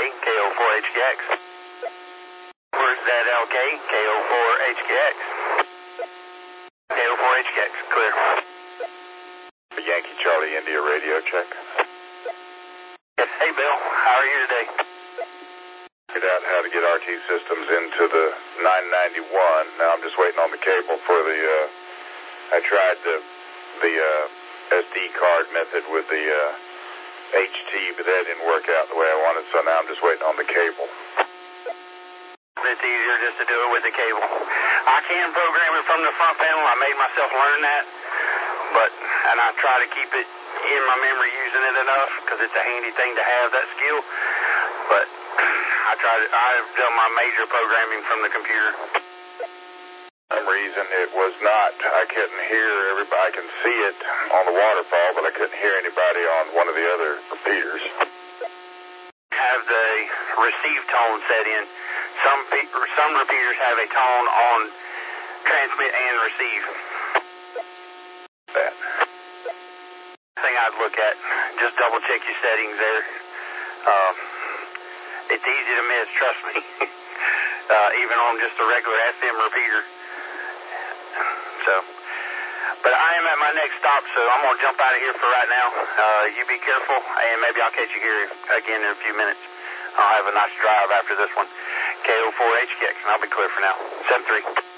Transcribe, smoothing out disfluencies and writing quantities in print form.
KO4HKX. Where's that LK? KO4HKX. KO4HKX, clear. Yankee Charlie India radio check. Hey Bill, how are you today? Figured out how to get RT systems into the 991. Now I'm just waiting on the cable for the, I tried the SD card method with the HT, but that didn't work out the way I wanted, so now I'm just waiting on the cable. It's easier just to do it with the cable. I can program it from the front panel. I made myself learn that, and I try to keep it in my memory using it enough because it's a handy thing to have that skill. But I've done my major programming from the computer. For some reason it was not. I couldn't hear everybody. I can see it on the waterfall, but I couldn't hear anybody on one of the other repeaters. Have the receive tone set in. Some repeaters have a tone on transmit and receive. That thing I'd look at. Just double check your settings there. It's easy to miss, trust me. Even on just a regular FM repeater. But I am at my next stop, so I'm going to jump out of here for right now. You be careful, and maybe I'll catch you here again in a few minutes. I'll have a nice drive after this one. KO4HKX, and I'll be clear for now. 7-3.